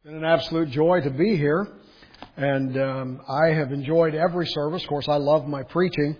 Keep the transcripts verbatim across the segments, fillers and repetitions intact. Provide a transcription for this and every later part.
It's been an absolute joy to be here, and um, I have enjoyed every service. Of course, I love my preaching.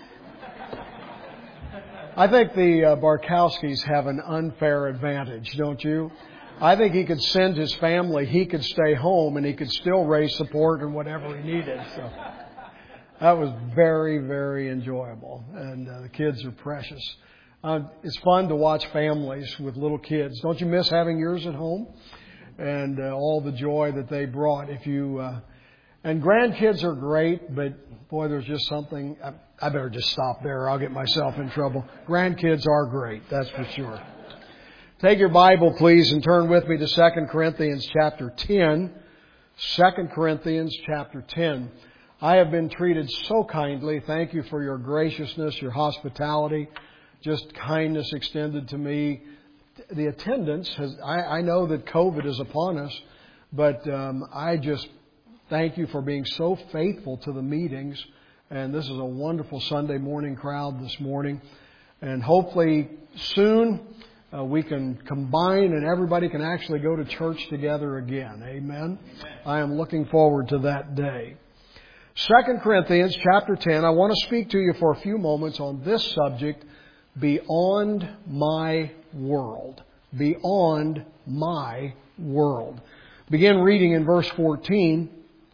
I think the uh, Barkowskis have an unfair advantage, don't you? I think he could send his family, he could stay home, and he could still raise support and whatever he needed. So that was very, very enjoyable, and uh, the kids are precious. Uh, it's fun to watch families with little kids. Don't you miss having yours at home? And uh, all the joy that they brought. If you uh, and grandkids are great, but boy, there's just something. I, I better just stop there. I'll get myself in trouble. Grandkids are great, that's for sure. Take your Bible, please, and turn with me to Second Corinthians chapter ten. Second Corinthians chapter ten. I have been treated so kindly. Thank you for your graciousness, your hospitality, just kindness extended to me. The attendance has, I, I know that COVID is upon us, but um, I just thank you for being so faithful to the meetings. And this is a wonderful Sunday morning crowd this morning. And hopefully soon uh, we can combine and everybody can actually go to church together again. Amen. Amen. I am looking forward to that day. Second Corinthians chapter ten, I want to speak to you for a few moments on this subject, beyond my world. Beyond my world. Begin reading in verse fourteen.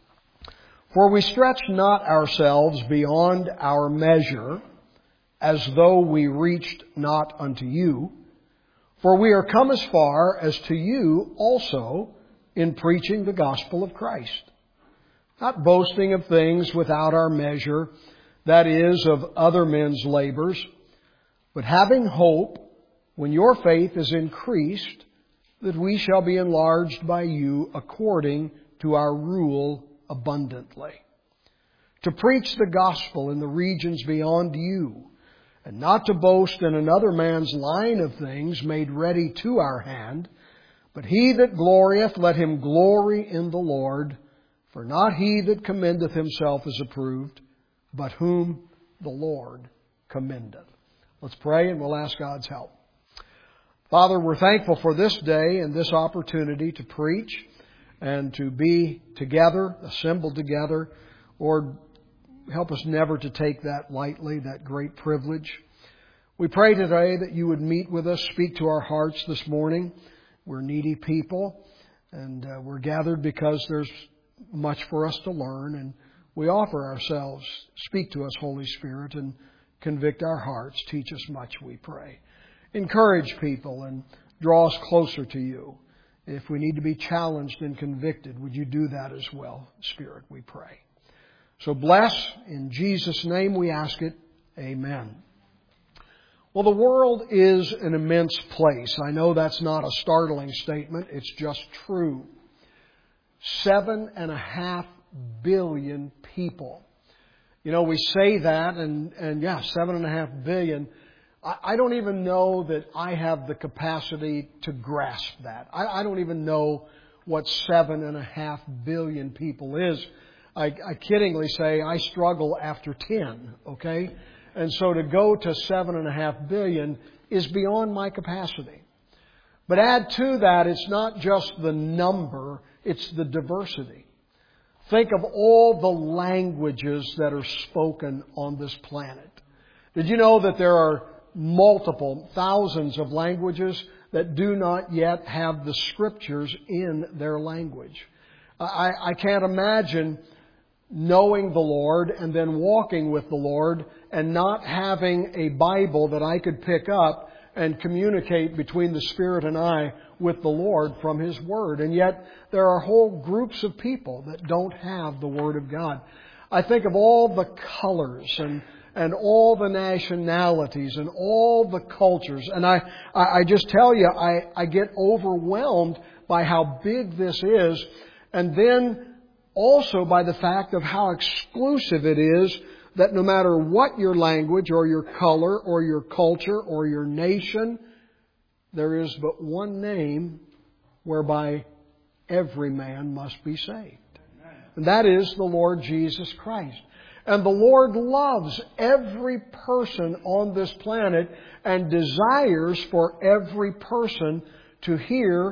For we stretch not ourselves beyond our measure, as though we reached not unto you. For we are come as far as to you also in preaching the gospel of Christ. Not boasting of things without our measure, that is, of other men's labors, but having hope, when your faith is increased, that we shall be enlarged by you according to our rule abundantly. To preach the gospel in the regions beyond you, and not to boast in another man's line of things made ready to our hand, but he that glorieth, let him glory in the Lord. For not he that commendeth himself is approved, but whom the Lord commendeth. Let's pray and we'll ask God's help. Father, we're thankful for this day and this opportunity to preach and to be together, assembled together. Lord, help us never to take that lightly, that great privilege. We pray today that you would meet with us, speak to our hearts this morning. We're needy people, and uh, we're gathered because there's much for us to learn, and we offer ourselves. Speak to us, Holy Spirit, and convict our hearts. Teach us much, we pray. Encourage people and draw us closer to you. If we need to be challenged and convicted, would you do that as well, Spirit, we pray. So bless, in Jesus' name we ask it. Amen. Well, the world is an immense place. I know that's not a startling statement. It's just true. Seven and a half billion people. You know, we say that, and, and yeah, seven and a half billion. I, I don't even know that I have the capacity to grasp that. I, I don't even know what seven and a half billion people is. I, I kiddingly say I struggle after ten, okay? And so to go to seven and a half billion is beyond my capacity. But add to that, it's not just the number, it's the diversity. Think of all the languages that are spoken on this planet. Did you know that there are multiple, thousands of languages that do not yet have the Scriptures in their language? I, I can't imagine knowing the Lord and then walking with the Lord and not having a Bible that I could pick up and communicate between the Spirit and I with the Lord from His Word. And yet there are whole groups of people that don't have the Word of God. I think of all the colors and and all the nationalities and all the cultures. And I, I just tell you, I, I get overwhelmed by how big this is. And then also by the fact of how exclusive it is, that no matter what your language or your color or your culture or your nation, there is but one name whereby every man must be saved. And that is the Lord Jesus Christ. And the Lord loves every person on this planet and desires for every person to hear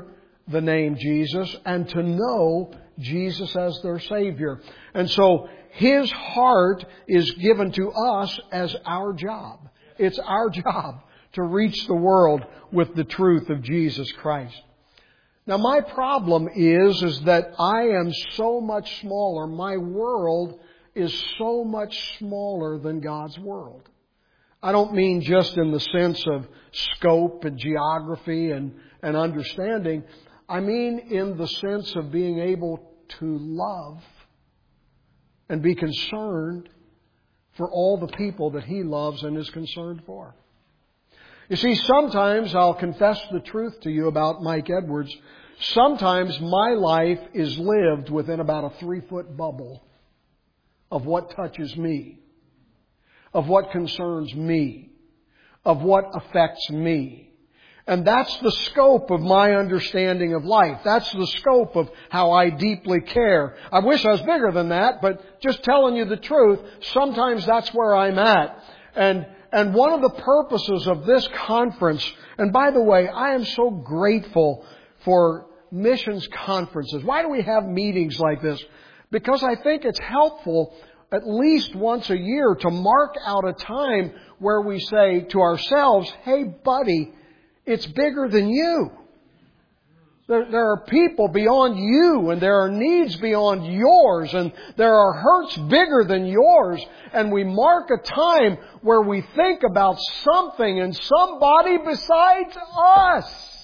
the name Jesus and to know Jesus as their Savior. And so His heart is given to us as our job. It's our job to reach the world with the truth of Jesus Christ. Now my problem is, is that I am so much smaller. My world is so much smaller than God's world. I don't mean just in the sense of scope and geography and, and understanding. I mean in the sense of being able to love and be concerned for all the people that He loves and is concerned for. You see, sometimes, I'll confess the truth to you about Mike Edwards, sometimes my life is lived within about a three-foot bubble of what touches me, of what concerns me, of what affects me. And that's the scope of my understanding of life. That's the scope of how I deeply care. I wish I was bigger than that, but just telling you the truth, sometimes that's where I'm at. And and one of the purposes of this conference, and by the way, I am so grateful for missions conferences. Why do we have meetings like this? Because I think it's helpful at least once a year to mark out a time where we say to ourselves, hey buddy, it's bigger than you. There, there are people beyond you, and there are needs beyond yours, and there are hurts bigger than yours. And we mark a time where we think about something and somebody besides us.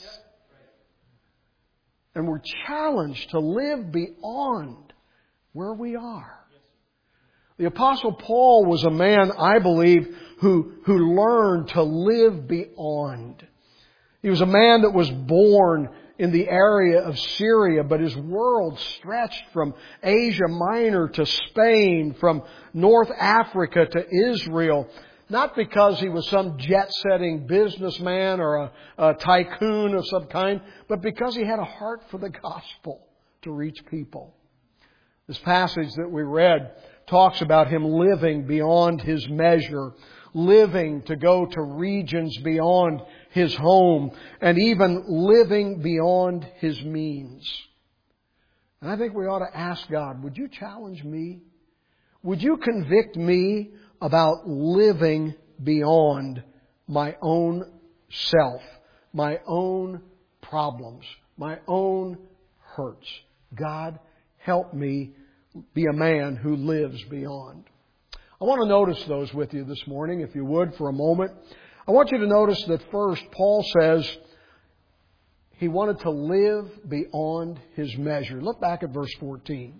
And we're challenged to live beyond where we are. The Apostle Paul was a man, I believe, who, who learned to live beyond. He was a man that was born in the area of Syria, but his world stretched from Asia Minor to Spain, from North Africa to Israel. Not because he was some jet-setting businessman or a, a tycoon of some kind, but because he had a heart for the gospel to reach people. This passage that we read talks about him living beyond his measure, living to go to regions beyond his home, and even living beyond his means. And I think we ought to ask God, would you challenge me? Would you convict me about living beyond my own self, my own problems, my own hurts? God, help me be a man who lives beyond. I want to notice those with you this morning, if you would, for a moment. I want you to notice that first, Paul says he wanted to live beyond his measure. Look back at verse fourteen.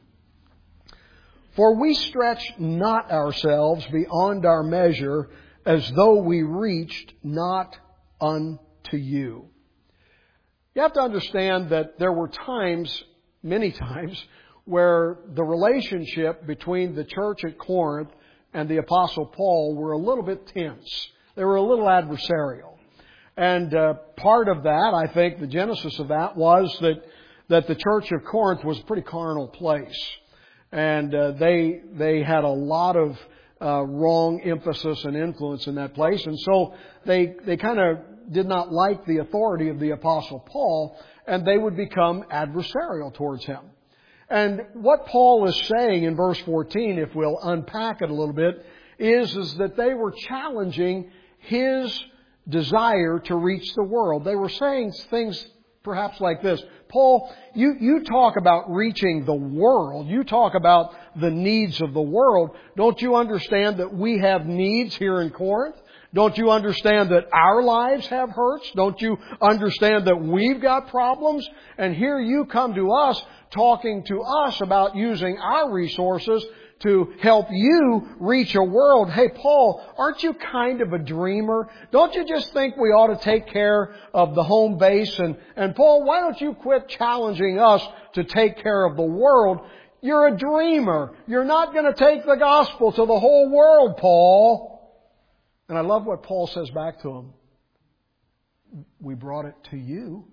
For we stretch not ourselves beyond our measure, as though we reached not unto you. You have to understand that there were times, many times, where the relationship between the church at Corinth and the Apostle Paul were a little bit tense. They were a little adversarial. And uh, part of that, I think, the genesis of that was that, that the church of Corinth was a pretty carnal place. And uh, they they had a lot of uh, wrong emphasis and influence in that place. And so they, they kind of did not like the authority of the Apostle Paul, and they would become adversarial towards him. And what Paul is saying in verse fourteen, if we'll unpack it a little bit, is, is that they were challenging his desire to reach the world. They were saying things perhaps like this. Paul, you, you talk about reaching the world. You talk about the needs of the world. Don't you understand that we have needs here in Corinth? Don't you understand that our lives have hurts? Don't you understand that we've got problems? And here you come to us talking to us about using our resources to help you reach a world. Hey, Paul, aren't you kind of a dreamer? Don't you just think we ought to take care of the home base? And, and Paul, why don't you quit challenging us to take care of the world? You're a dreamer. You're not going to take the gospel to the whole world, Paul. And I love what Paul says back to him. We brought it to you.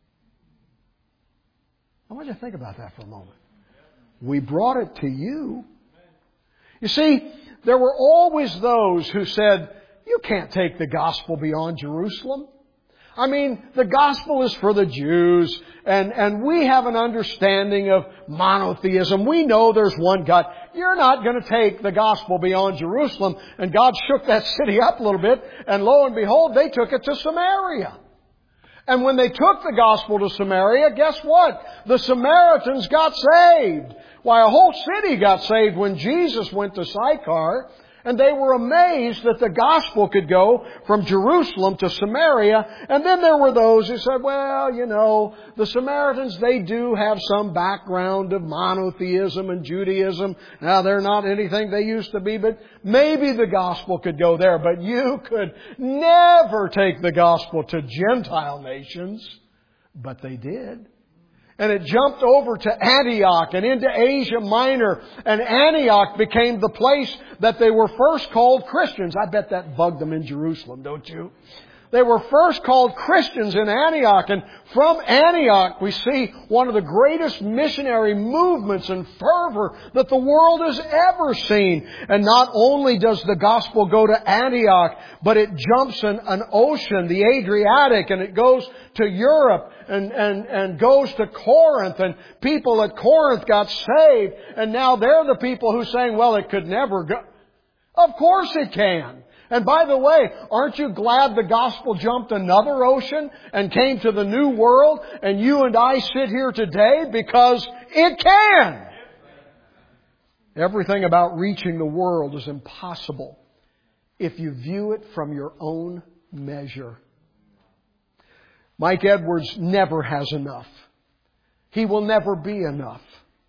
I want you to think about that for a moment. We brought it to you. You see, there were always those who said, you can't take the gospel beyond Jerusalem. I mean, the gospel is for the Jews, and, and we have an understanding of monotheism. We know there's one God. You're not going to take the gospel beyond Jerusalem. And God shook that city up a little bit, and lo and behold, they took it to Samaria. And when they took the gospel to Samaria, guess what? The Samaritans got saved. Why, a whole city got saved when Jesus went to Sychar. And they were amazed that the gospel could go from Jerusalem to Samaria. And then there were those who said, well, you know, the Samaritans, they do have some background of monotheism and Judaism. Now, they're not anything they used to be, but maybe the gospel could go there. But you could never take the gospel to Gentile nations. But they did. And it jumped over to Antioch and into Asia Minor. And Antioch became the place that they were first called Christians. I bet that bugged them in Jerusalem, don't you? They were first called Christians in Antioch. And from Antioch, we see one of the greatest missionary movements and fervor that the world has ever seen. And not only does the gospel go to Antioch, but it jumps an, an ocean, the Adriatic, and it goes to Europe and, and, and goes to Corinth. And people at Corinth got saved. And now they're the people who are saying, well, it could never go. Of course it can. And by the way, aren't you glad the gospel jumped another ocean and came to the new world, and you and I sit here today because it can? Everything about reaching the world is impossible if you view it from your own measure. Mike Edwards never has enough. He will never be enough.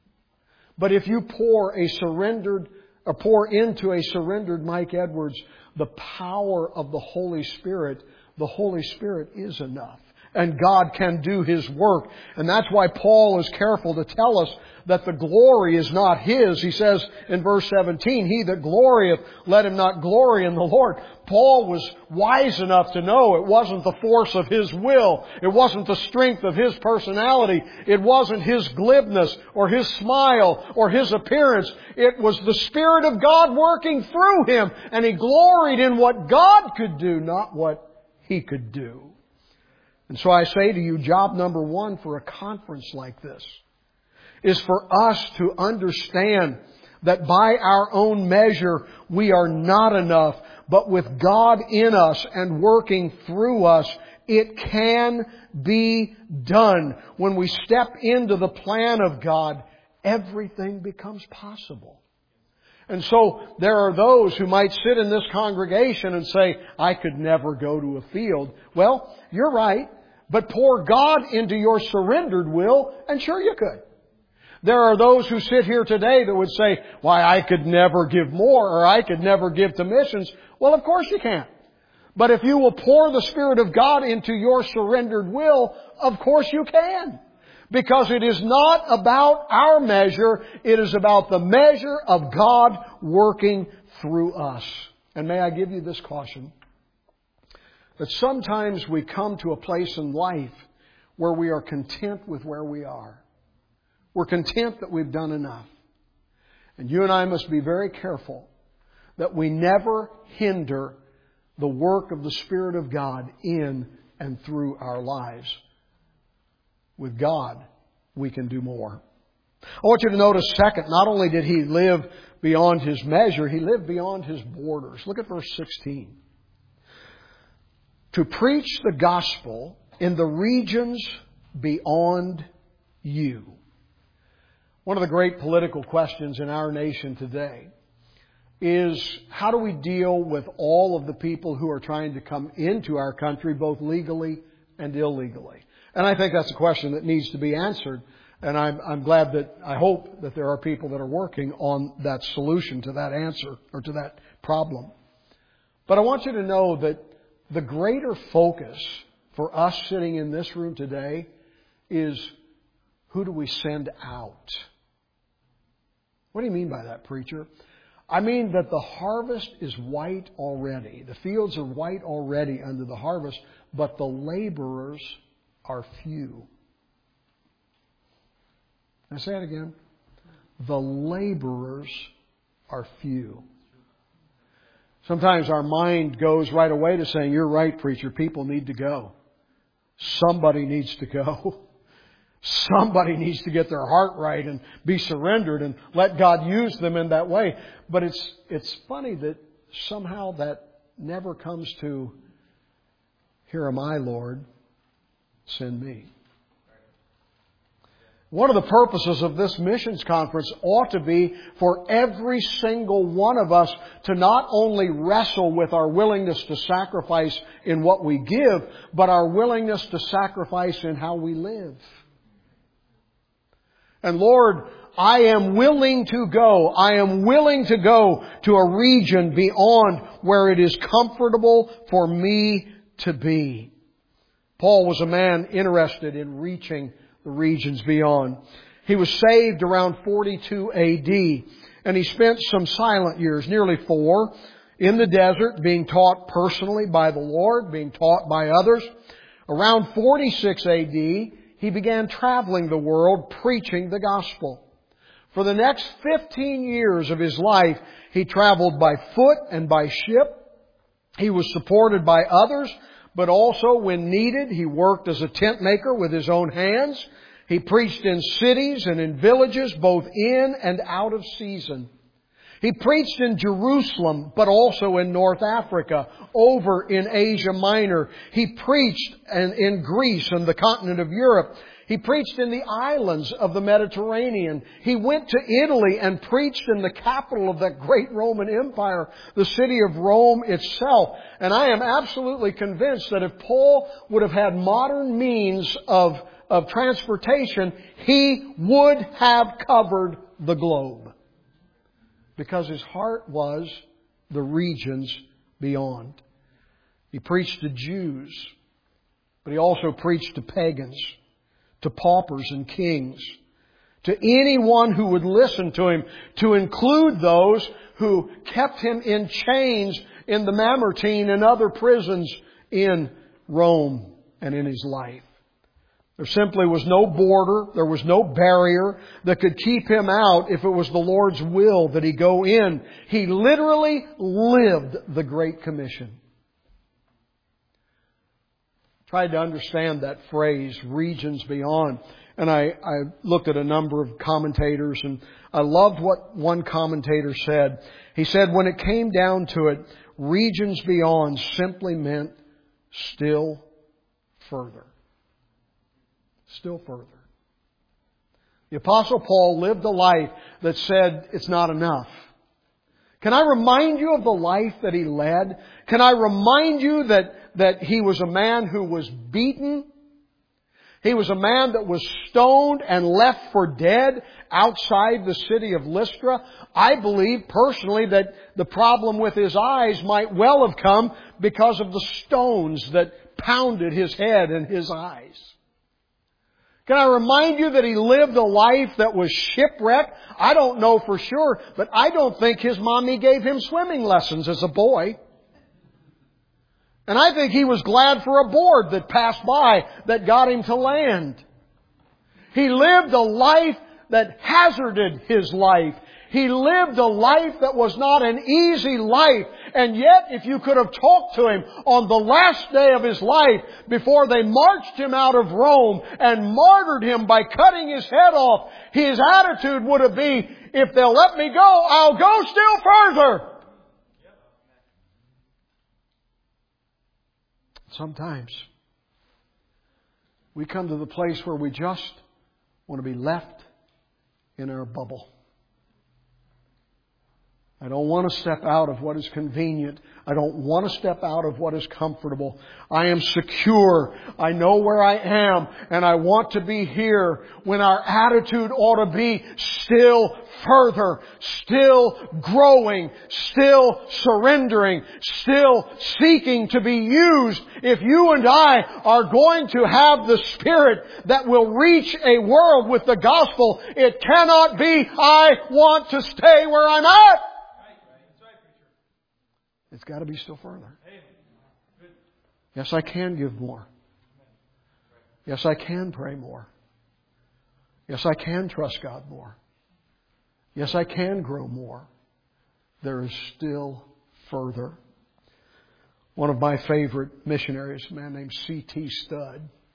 But if you pour a surrendered, or pour into a surrendered Mike Edwards the power of the Holy Spirit, the Holy Spirit is enough. And God can do His work. And that's why Paul is careful to tell us that the glory is not His. He says in verse seventeen, he that glorieth, let him not glory in the Lord. Paul was wise enough to know it wasn't the force of his will. It wasn't the strength of his personality. It wasn't his glibness or his smile or his appearance. It was the Spirit of God working through him. And he gloried in what God could do, not what he could do. And so I say to you, job number one for a conference like this is for us to understand that by our own measure we are not enough, but with God in us and working through us, it can be done. When we step into the plan of God, everything becomes possible. And so there are those who might sit in this congregation and say, I could never go to a field. Well, you're right. But pour God into your surrendered will, and sure you could. There are those who sit here today that would say, why, I could never give more, or I could never give to missions. Well, of course you can. But if you will pour the Spirit of God into your surrendered will, of course you can. Because it is not about our measure, it is about the measure of God working through us. And may I give you this caution? That sometimes we come to a place in life where we are content with where we are. We're content that we've done enough. And you and I must be very careful that we never hinder the work of the Spirit of God in and through our lives. With God, we can do more. I want you to notice, second, not only did he live beyond his measure, he lived beyond his borders. Look at verse sixteen. To preach the gospel in the regions beyond you. One of the great political questions in our nation today is how do we deal with all of the people who are trying to come into our country, both legally and illegally? And I think that's a question that needs to be answered. And I'm, I'm glad that, I hope that there are people that are working on that solution to that answer or to that problem. But I want you to know that the greater focus for us sitting in this room today is who do we send out? What do you mean by that, preacher? I mean that the harvest is white already. The fields are white already under the harvest, but the laborers are few. Can I say it again? The laborers are few. Sometimes our mind goes right away to saying, you're right, preacher, people need to go. somebody needs to go. Somebody needs to get their heart right and be surrendered and let God use them in that way. But it's it's funny that somehow that never comes to, here am I, Lord, send me. One of the purposes of this missions conference ought to be for every single one of us to not only wrestle with our willingness to sacrifice in what we give, but our willingness to sacrifice in how we live. And Lord, I am willing to go. I am willing to go to a region beyond where it is comfortable for me to be. Paul was a man interested in reaching the regions beyond. He was saved around forty-two A D, and he spent some silent years, nearly four, in the desert, being taught personally by the Lord, being taught by others. Around forty-six A D, he began traveling the world preaching the gospel. For the next fifteen years of his life, he traveled by foot and by ship. He was supported by others, but also when needed, he worked as a tent maker with his own hands. He preached in cities and in villages, both in and out of season. He preached in Jerusalem, but also in North Africa, over in Asia Minor. He preached in Greece and the continent of Europe. He preached in the islands of the Mediterranean. He went to Italy and preached in the capital of that great Roman Empire, the city of Rome itself. And I am absolutely convinced that if Paul would have had modern means of, of transportation, he would have covered the globe. Because his heart was the regions beyond. He preached to Jews, but he also preached to pagans, to paupers and kings, to anyone who would listen to him, to include those who kept him in chains in the Mamertine and other prisons in Rome and in his life. There simply was no border, there was no barrier that could keep him out if it was the Lord's will that he go in. He literally lived the Great Commission. Tried to understand that phrase, regions beyond. And I, I looked at a number of commentators, and I loved what one commentator said. He said, when it came down to it, regions beyond simply meant still further. Still further. The Apostle Paul lived a life that said it's not enough. Can I remind you of the life that he led? Can I remind you that that he was a man who was beaten? He was a man that was stoned and left for dead outside the city of Lystra. I believe personally that the problem with his eyes might well have come because of the stones that pounded his head and his eyes. Can I remind you that he lived a life that was shipwrecked? I don't know for sure, but I don't think his mommy gave him swimming lessons as a boy. And I think he was glad for a board that passed by that got him to land. He lived a life that hazarded his life. He lived a life that was not an easy life. And yet, if you could have talked to him on the last day of his life, before they marched him out of Rome and martyred him by cutting his head off, his attitude would have been, if they'll let me go, I'll go still further. Sometimes we come to the place where we just want to be left in our bubble. I don't want to step out of what is convenient. I don't want to step out of what is comfortable. I am secure. I know where I am, and I want to be here, when our attitude ought to be still further, still growing, still surrendering, still seeking to be used. If you and I are going to have the Spirit that will reach a world with the gospel, it cannot be, I want to stay where I'm at. It's got to be still further. Yes, I can give more. Yes, I can pray more. Yes, I can trust God more. Yes, I can grow more. There is still further. One of my favorite missionaries, a man named C T Studd.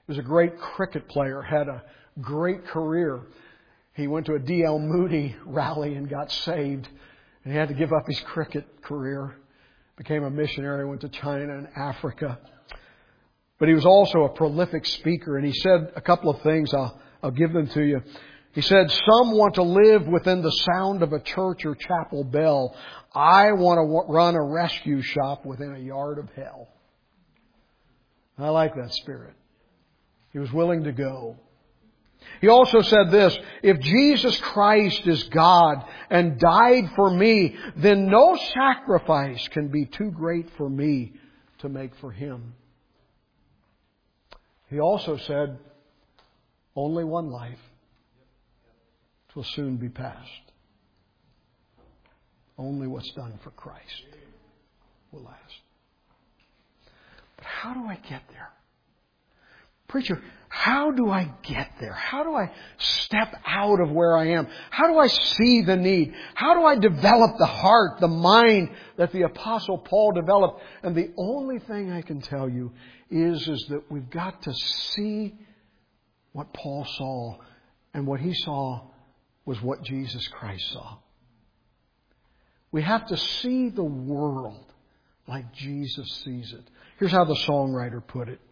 was a great cricket player, had a great career. He went to a D L Moody rally and got saved. And he had to give up his cricket career. Became a missionary, went to China and Africa. But he was also a prolific speaker. And he said a couple of things. I'll, I'll give them to you. He said, some want to live within the sound of a church or chapel bell. I want to run a rescue shop within a yard of hell. I like that spirit. He was willing to go. He also said this, if Jesus Christ is God and died for me, then no sacrifice can be too great for me to make for Him. He also said, only one life. It will soon be past. Only what's done for Christ will last. But how do I get there? Preacher, how do I get there? How do I step out of where I am? How do I see the need? How do I develop the heart, the mind that the Apostle Paul developed? And the only thing I can tell you is, is that we've got to see what Paul saw. And what he saw was what Jesus Christ saw. We have to see the world like Jesus sees it. Here's how the songwriter put it.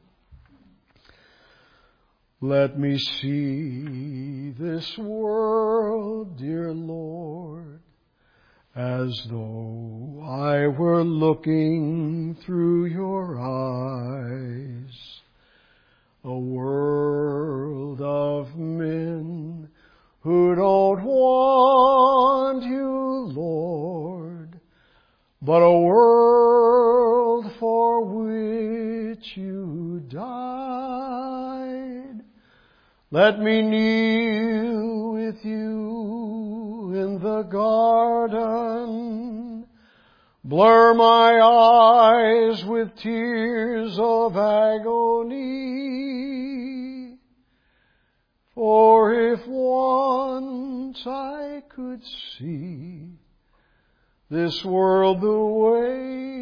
Let me see this world, dear Lord, as though I were looking through your eyes. A world of men who don't want you, Lord, but a world for which you died. Let me kneel with you in the garden, blur my eyes with tears of agony. For if once I could see this world the way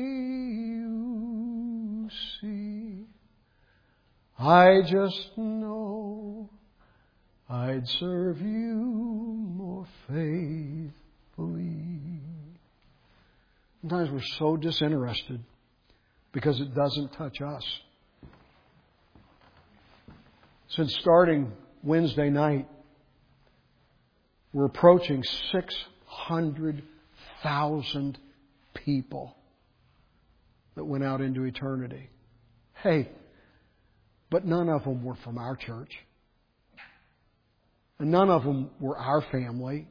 you see, I just know I'd serve you more faithfully. Sometimes we're so disinterested because it doesn't touch us. Since starting Wednesday night, we're approaching six hundred thousand people that went out into eternity. Hey, but none of them were from our church. And none of them were our family.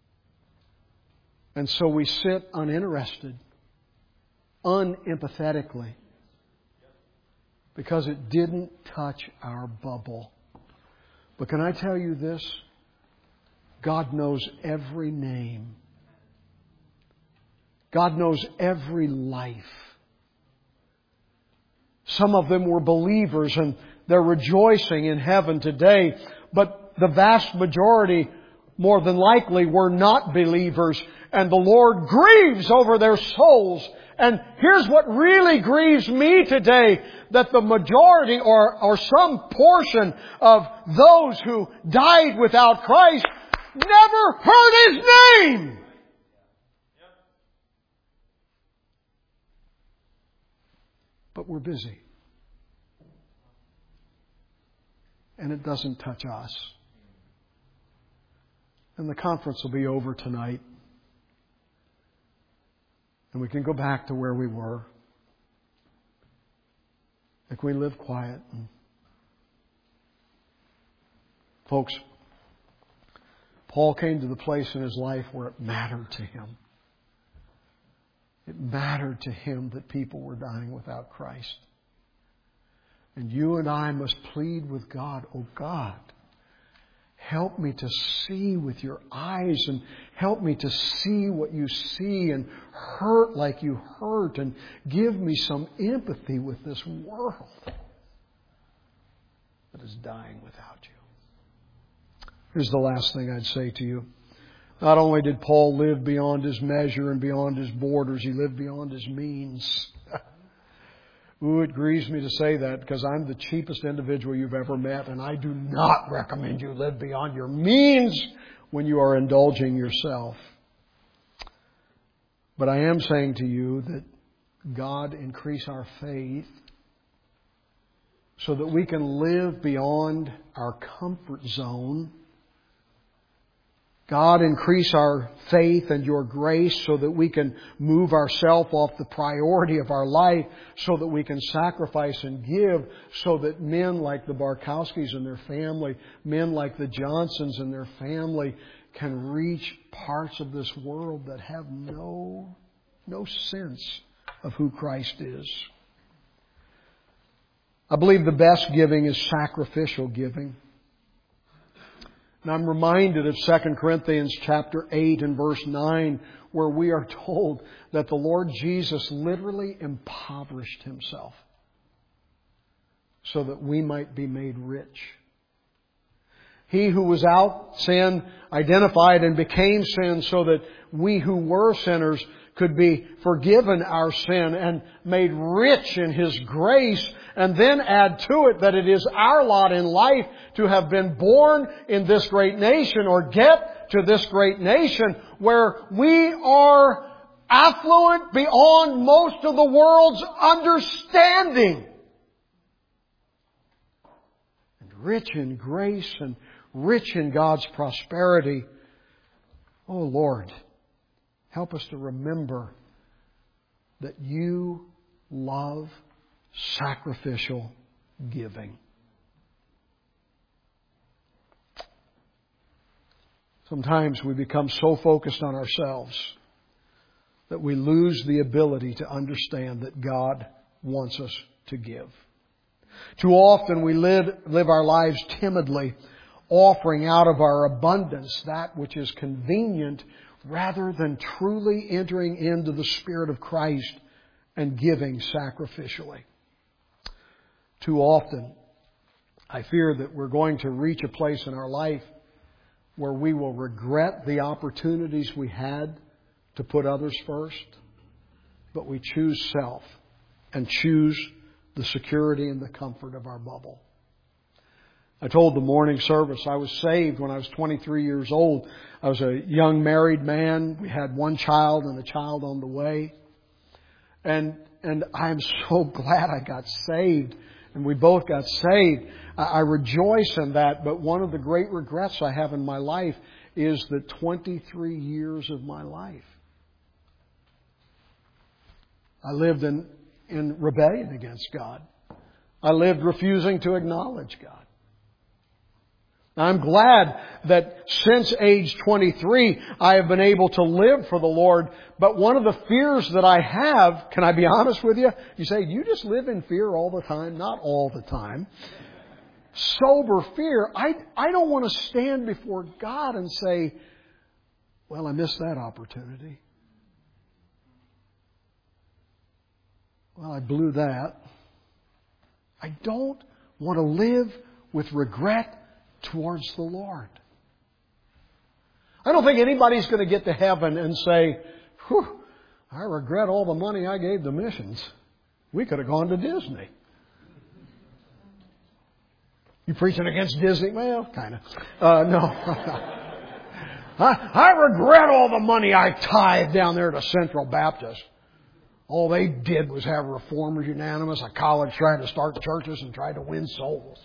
And so we sit uninterested, unempathetically, because it didn't touch our bubble. But can I tell you this? God knows every name. God knows every life. Some of them were believers and they're rejoicing in heaven today. But the vast majority, more than likely, were not believers. And the Lord grieves over their souls. And here's what really grieves me today. That the majority or, or some portion of those who died without Christ never heard His name. But we're busy. And it doesn't touch us. And the conference will be over tonight. And we can go back to where we were. Like we live quiet. And folks, Paul came to the place in his life where it mattered to him. It mattered to him that people were dying without Christ. And you and I must plead with God, oh God, help me to see with your eyes and help me to see what you see and hurt like you hurt and give me some empathy with this world that is dying without you. Here's the last thing I'd say to you. Not only did Paul live beyond his measure and beyond his borders, he lived beyond his means. Ooh, it grieves me to say that because I'm the cheapest individual you've ever met, and I do not recommend you live beyond your means when you are indulging yourself. But I am saying to you that God increase our faith so that we can live beyond our comfort zone. God, increase our faith and your grace so that we can move ourselves off the priority of our life, so that we can sacrifice and give, so that men like the Barkowskis and their family, men like the Johnsons and their family can reach parts of this world that have no, no sense of who Christ is. I believe the best giving is sacrificial giving. And I'm reminded of Second Corinthians chapter eight and verse nine, where we are told that the Lord Jesus literally impoverished Himself so that we might be made rich. He who was without sin identified and became sin so that we who were sinners could be forgiven our sin and made rich in His grace, and then add to it that it is our lot in life to have been born in this great nation or get to this great nation where we are affluent beyond most of the world's understanding. And rich in grace and rich in God's prosperity. Oh Lord, help us to remember that You love sacrificial giving. Sometimes we become so focused on ourselves that we lose the ability to understand that God wants us to give. Too often we live, live our lives timidly, offering out of our abundance that which is convenient rather than truly entering into the Spirit of Christ and giving sacrificially. Too often, I fear that we're going to reach a place in our life where we will regret the opportunities we had to put others first, but we choose self and choose the security and the comfort of our bubble. I told the morning service I was saved when I was twenty-three years old. I was a young married man. We had one child and a child on the way. And and I'm so glad I got saved. And we both got saved. I rejoice in that. But one of the great regrets I have in my life is the twenty-three years of my life I lived in, in rebellion against God. I lived refusing to acknowledge God. I'm glad that since age twenty-three, I have been able to live for the Lord. But one of the fears that I have, can I be honest with you? You say, you just live in fear all the time? Not all the time. Sober fear. I, I don't want to stand before God and say, well, I missed that opportunity. Well, I blew that. I don't want to live with regret towards the Lord. I don't think anybody's going to get to heaven and say, whew, I regret all the money I gave to missions. We could have gone to Disney. You preaching against Disney? Well, kind of. Uh, no. I, I regret all the money I tithed down there to Central Baptist. All they did was have reformers unanimous, a college trying to start churches and try to win souls.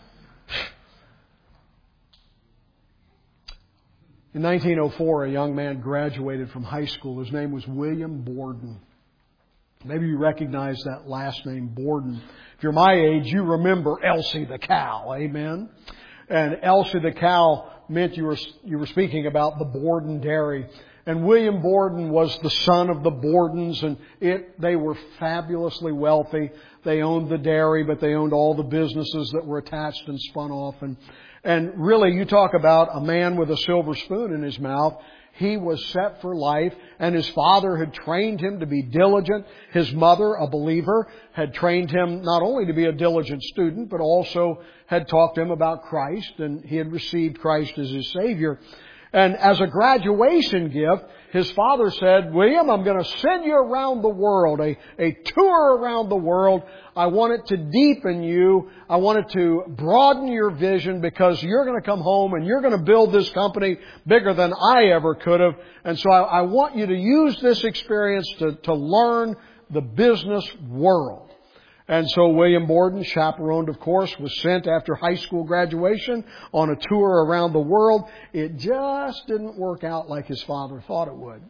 In nineteen oh four, a young man graduated from high school. His name was William Borden. Maybe you recognize that last name, Borden. If you're my age, you remember Elsie the cow. Amen? And Elsie the cow meant you were, you were speaking about the Borden Dairy. And William Borden was the son of the Bordens, and it, they were fabulously wealthy. They owned the dairy, but they owned all the businesses that were attached and spun off. And, and really, you talk about a man with a silver spoon in his mouth. He was set for life, and his father had trained him to be diligent. His mother, a believer, had trained him not only to be a diligent student, but also had talked to him about Christ, and he had received Christ as his Savior. And as a graduation gift, his father said, William, I'm going to send you around the world, a, a tour around the world. I want it to deepen you. I want it to broaden your vision because you're going to come home and you're going to build this company bigger than I ever could have. And so I, I want you to use this experience to, to learn the business world. And so William Borden, chaperoned, of course, was sent after high school graduation on a tour around the world. It just didn't work out like his father thought it would.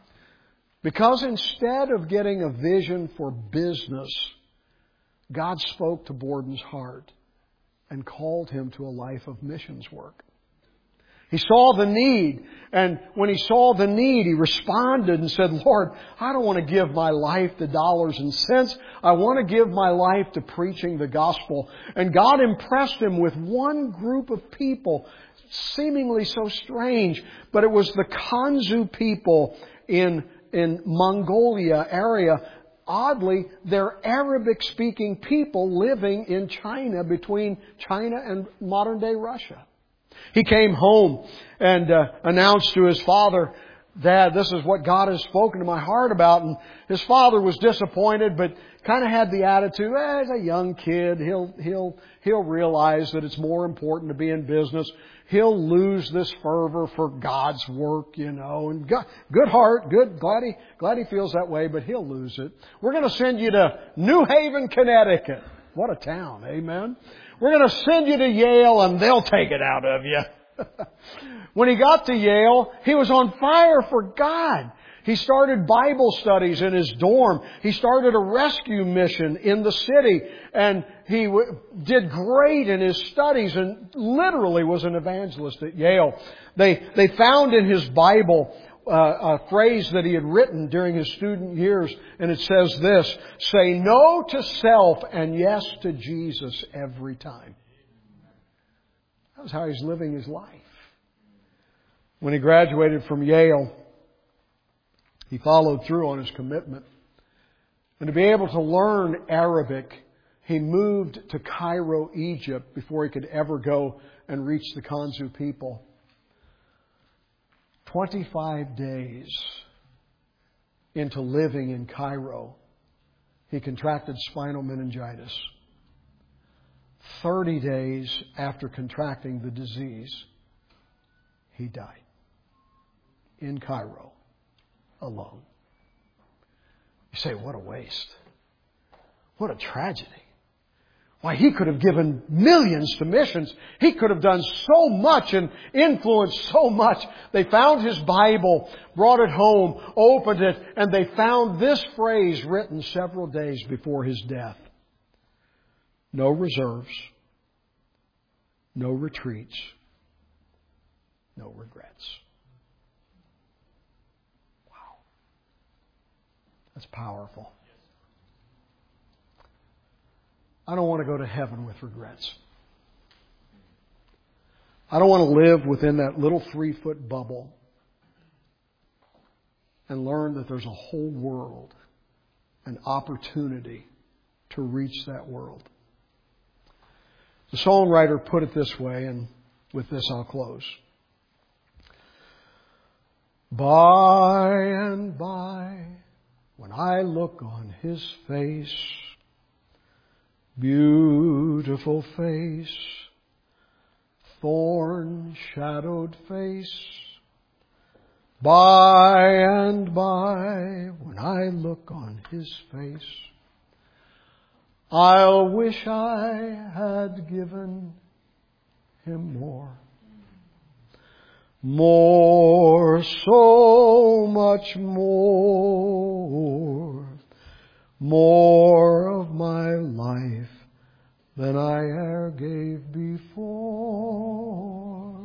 Because instead of getting a vision for business, God spoke to Borden's heart and called him to a life of missions work. He saw the need, and when he saw the need, he responded and said, Lord, I don't want to give my life to dollars and cents. I want to give my life to preaching the gospel. And God impressed him with one group of people, seemingly so strange, but it was the Kanzu people in, in Mongolia area. Oddly, they're Arabic-speaking people living in China, between China and modern-day Russia. He came home and uh, announced to his father, Dad, this is what God has spoken to my heart about. And his father was disappointed, but kind of had the attitude, eh, he's a young kid. He'll, he'll, he'll realize that it's more important to be in business. He'll lose this fervor for God's work, you know. And God, good heart, good, glad he, glad he feels that way, but he'll lose it. We're going to send you to New Haven, Connecticut. What a town, amen? We're going to send you to Yale and they'll take it out of you. When he got to Yale, he was on fire for God. He started Bible studies in his dorm. He started a rescue mission in the city. And he w- did great in his studies and literally was an evangelist at Yale. They, they found in his Bible Uh, a phrase that he had written during his student years, and it says this, say no to self and yes to Jesus every time. That was how he's living his life. When he graduated from Yale, he followed through on his commitment. And to be able to learn Arabic, he moved to Cairo, Egypt, before he could ever go and reach the Kanzu people. twenty-five days into living in Cairo, he contracted spinal meningitis. thirty days after contracting the disease, he died. In Cairo, alone. You say, what a waste. What a tragedy. Why, he could have given millions to missions. He could have done so much and influenced so much. They found his Bible, brought it home, opened it, and they found this phrase written several days before his death. No reserves, no retreats, no regrets. Wow. That's powerful. I don't want to go to heaven with regrets. I don't want to live within that little three-foot bubble and learn that there's a whole world, an opportunity to reach that world. The songwriter put it this way, and with this I'll close. By and by, when I look on His face, beautiful face, thorn-shadowed face. By and by, when I look on His face, I'll wish I had given Him more. More, so much more. More of my life than I e'er gave before.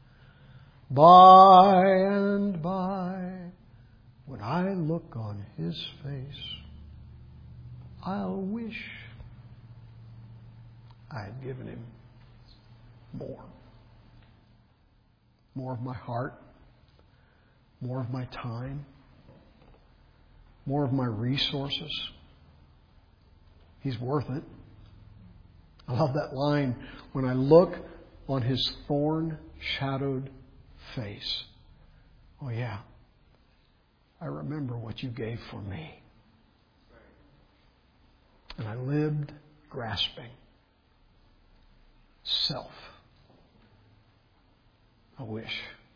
By and by, when I look on His face, I'll wish I had given Him more. More of my heart, more of my time, more of my resources. He's worth it. I love that line. When I look on His thorn-shadowed face. Oh yeah, I remember what you gave for me. And I lived grasping self. I wish.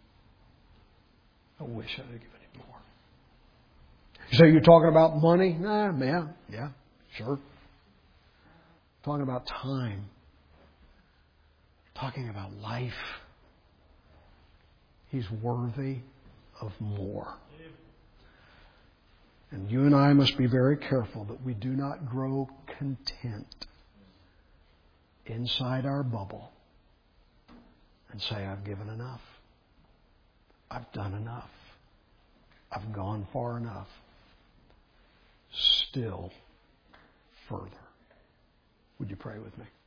I wish I'd have given him more. So you're talking about money? Nah, yeah, yeah, sure. Talking about time. Talking about life. He's worthy of more. And you and I must be very careful that we do not grow content inside our bubble and say, I've given enough. I've done enough. I've gone far enough. Still further. Would you pray with me?